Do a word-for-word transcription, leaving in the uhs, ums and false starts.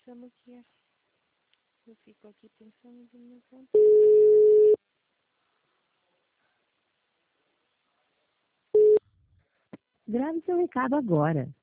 pensando que é. Eu fico aqui pensando de novo. Grave seu recado agora.